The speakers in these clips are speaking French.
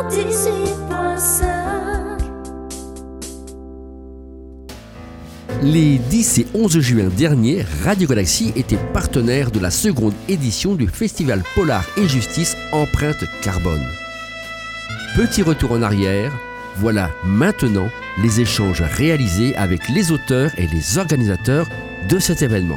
Les 10 et 11 juin dernier, Radio Galaxie était partenaire de la seconde édition du Festival Polar et Justice Empreinte Carbone. Petit retour en arrière, voilà maintenant les échanges réalisés avec les auteurs et les organisateurs de cet événement.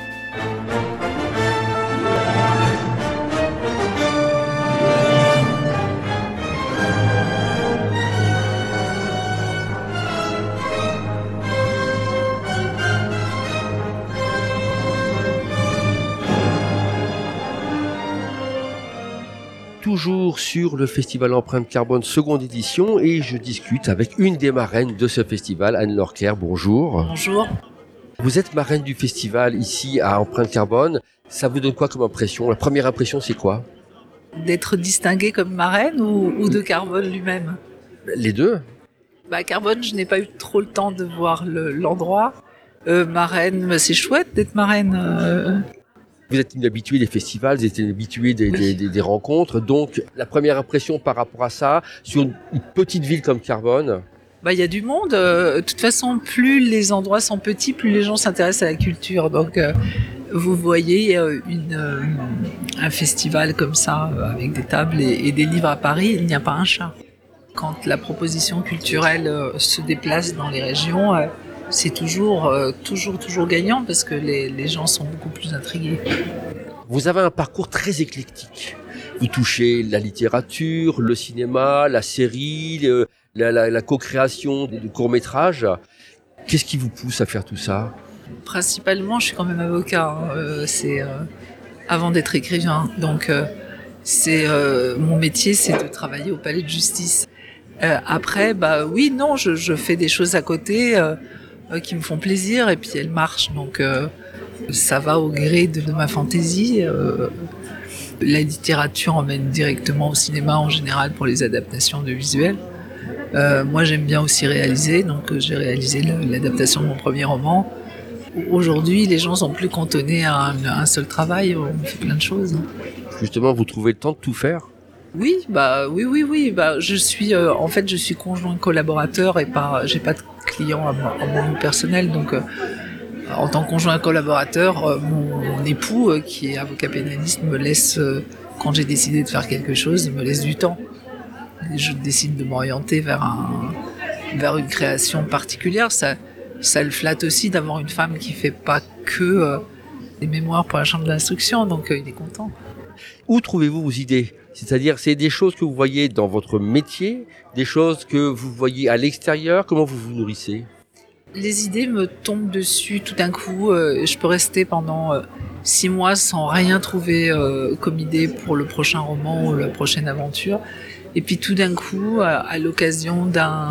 Toujours sur le festival Empreinte Carbone seconde édition et je discute avec une des marraines de ce festival, Anne-Laure Kerr, bonjour. Bonjour. Vous êtes marraine du festival ici à Empreinte Carbone, ça vous donne quoi comme impression? La première impression c'est quoi? D'être distinguée comme marraine ou de Carbone lui-même? Les deux. Carbone, je n'ai pas eu trop le temps de voir l'endroit. Marraine, c'est chouette d'être marraine. Vous êtes une habituée des festivals, vous êtes une habituée des rencontres. Donc, la première impression par rapport à ça, sur une petite ville comme Carbone? Il y a du monde. De toute façon, plus les endroits sont petits, plus les gens s'intéressent à la culture. Donc, vous voyez un festival comme ça, avec des tables et des livres à Paris, il n'y a pas un chat. Quand la proposition culturelle se déplace dans les régions, c'est toujours gagnant parce que les gens sont beaucoup plus intrigués. Vous avez un parcours très éclectique. Vous touchez la littérature, le cinéma, la série, la co-création de courts-métrages. Qu'est-ce qui vous pousse à faire tout ça? Principalement, je suis quand même avocat. Avant d'être écrivain. Donc, mon métier, c'est de travailler au palais de justice. Après, je fais des choses à côté qui me font plaisir et puis elles marchent. Donc, ça va au gré de ma fantaisie. La littérature emmène directement au cinéma en général pour les adaptations de visuels. Moi, j'aime bien aussi réaliser. Donc, j'ai réalisé l'adaptation de mon premier roman. Aujourd'hui, les gens sont plus cantonnés à un seul travail. On fait plein de choses. Justement, vous trouvez le temps de tout faire? Oui. Je suis conjoint collaborateur et j'ai pas de client à mon nom personnel. Donc, en tant que conjoint collaborateur, mon époux, qui est avocat pénaliste, me laisse, quand j'ai décidé de faire quelque chose, me laisse du temps. Et je décide de m'orienter vers une création particulière. Ça le flatte aussi d'avoir une femme qui fait pas que des mémoires pour la chambre d'instruction, donc il est content. Où trouvez-vous vos idées? C'est-à-dire, c'est des choses que vous voyez dans votre métier, des choses que vous voyez à l'extérieur. Comment vous vous nourrissez? Les idées me tombent dessus tout d'un coup. Je peux rester pendant 6 mois sans rien trouver comme idée pour le prochain roman ou la prochaine aventure. Et puis tout d'un coup, à l'occasion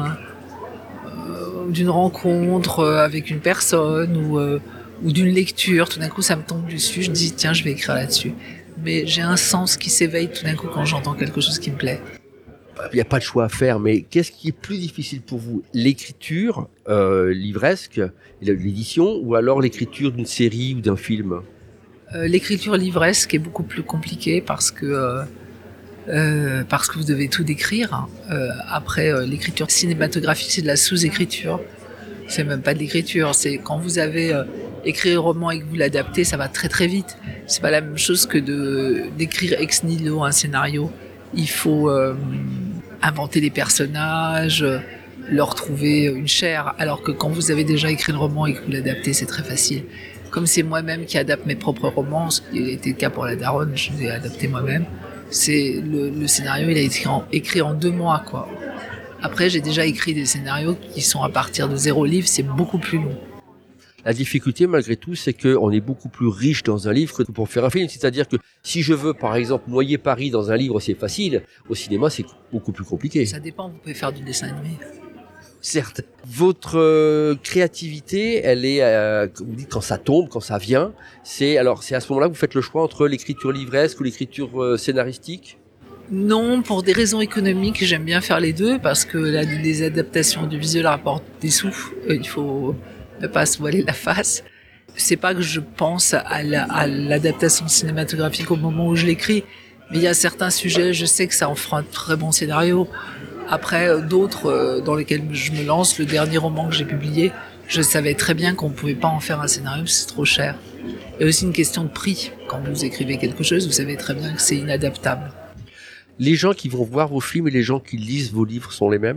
d'une rencontre avec une personne ou d'une lecture, tout d'un coup ça me tombe dessus, je dis tiens, je vais écrire là-dessus. Mais j'ai un sens qui s'éveille tout d'un coup quand j'entends quelque chose qui me plaît. Il n'y a pas de choix à faire, mais qu'est-ce qui est plus difficile pour vous? L'écriture livresque, l'édition, ou alors l'écriture d'une série ou d'un film? L'écriture livresque est beaucoup plus compliquée parce que vous devez tout décrire. Après, l'écriture cinématographique, c'est de la sous-écriture. C'est même pas de l'écriture. C'est quand vous avez écrit un roman et que vous l'adaptez, ça va très très vite. C'est pas la même chose que d'écrire ex nihilo un scénario. Il faut inventer des personnages, leur trouver une chair. Alors que quand vous avez déjà écrit le roman et que vous l'adaptez, c'est très facile. Comme c'est moi-même qui adapte mes propres romans, ce qui a été le cas pour La Daronne, je l'ai adapté moi-même. C'est le scénario, il a été écrit en 2 mois, quoi. Après, j'ai déjà écrit des scénarios qui sont à partir de 0 livre, c'est beaucoup plus long. La difficulté, malgré tout, c'est qu'on est beaucoup plus riche dans un livre que pour faire un film. C'est-à-dire que si je veux, par exemple, noyer Paris dans un livre, c'est facile. Au cinéma, c'est beaucoup plus compliqué. Ça dépend, vous pouvez faire du dessin animé. Certes. Votre créativité, elle est, comme vous dites, quand ça tombe, quand ça vient. C'est à ce moment-là que vous faites le choix entre l'écriture livresque ou l'écriture scénaristique? Non, pour des raisons économiques, j'aime bien faire les deux parce que les adaptations audiovisuelles rapportent des sous. Il faut ne pas se voiler la face. C'est pas que je pense à l'adaptation cinématographique au moment où je l'écris, Mais il y a certains sujets, je sais que ça en fera un très bon scénario. Après, d'autres dans lesquels je me lance, le dernier roman que j'ai publié, je savais très bien qu'on ne pouvait pas en faire un scénario, c'est trop cher. Il y a aussi une question de prix. Quand vous écrivez quelque chose, vous savez très bien que c'est inadaptable. Les gens qui vont voir vos films et les gens qui lisent vos livres sont les mêmes ?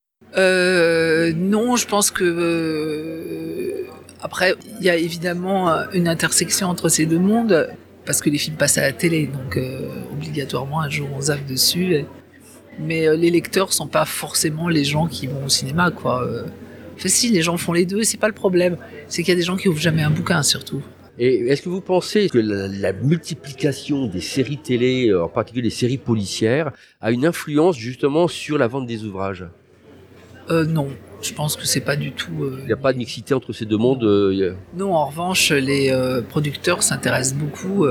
Non, je pense que après, il y a évidemment une intersection entre ces deux mondes, parce que les films passent à la télé, donc obligatoirement un jour on zappe dessus. Mais les lecteurs sont pas forcément les gens qui vont au cinéma, quoi. Enfin, si, les gens font les deux, c'est pas le problème. C'est qu'il y a des gens qui ouvrent jamais un bouquin, surtout. Et est-ce que vous pensez que la multiplication des séries télé, en particulier des séries policières, a une influence justement sur la vente des ouvrages ? Non, je pense que c'est pas du tout... Il n'y a pas de mixité entre ces deux mondes Non, en revanche, les producteurs s'intéressent beaucoup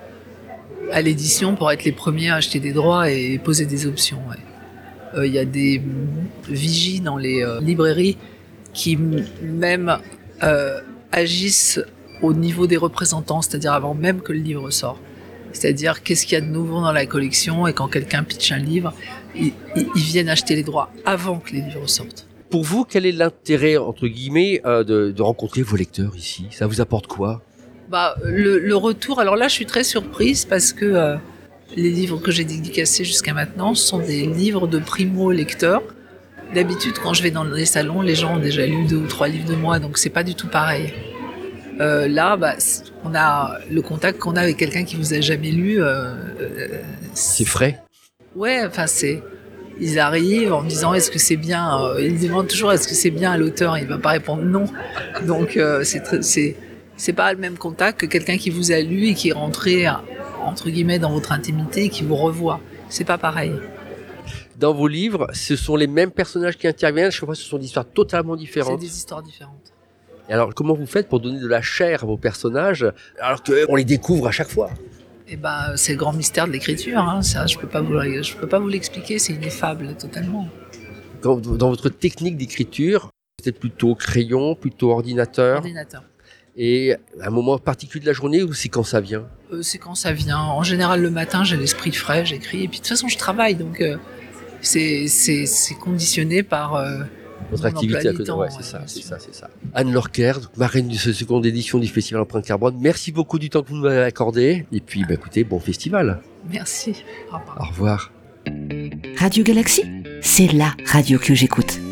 à l'édition pour être les premiers à acheter des droits et poser des options. Il y a des vigies dans les librairies qui même agissent au niveau des représentants, c'est-à-dire avant même que le livre sorte. C'est-à-dire qu'est-ce qu'il y a de nouveau dans la collection, et quand quelqu'un pitch un livre, ils viennent acheter les droits avant que les livres sortent. Pour vous, quel est l'intérêt, entre guillemets, de rencontrer vos lecteurs ici ? Ça vous apporte quoi ? Le retour, alors là je suis très surprise parce que les livres que j'ai dédicacés jusqu'à maintenant sont des livres de primo-lecteurs. D'habitude, quand je vais dans les salons, les gens ont déjà lu 2 ou 3 livres de moi, donc c'est pas du tout pareil. Là, on a le contact qu'on a avec quelqu'un qui vous a jamais lu. C'est frais ? Ouais, enfin ils arrivent en me disant est-ce que c'est bien. Ils demandent toujours est-ce que c'est bien à l'auteur. Il va pas répondre non. Donc c'est pas le même contact que quelqu'un qui vous a lu et qui est rentré entre guillemets dans votre intimité et qui vous revoit. C'est pas pareil. Dans vos livres, ce sont les mêmes personnages qui interviennent. Chaque fois, ce sont des histoires totalement différentes. C'est des histoires différentes. Et alors, comment vous faites pour donner de la chair à vos personnages alors qu'on les découvre à chaque fois ? C'est le grand mystère de l'écriture. Hein. Ça, je peux pas vous l'expliquer. C'est ineffable totalement. Dans votre technique d'écriture, vous êtes plutôt crayon, plutôt ordinateur. Ordinateur. Et à un moment particulier de la journée, ou c'est quand ça vient ? C'est quand ça vient. En général, le matin, j'ai l'esprit frais, j'écris. Et puis de toute façon, je travaille, donc c'est conditionné par votre activité. Ouais, c'est ça. Anne Lorquer, marraine de cette seconde édition du Festival Empreinte Carbone. Merci beaucoup du temps que vous m'avez accordé. Et puis, écoutez, bon festival. Merci. Au revoir. Au revoir. Radio Galaxie, c'est la radio que j'écoute.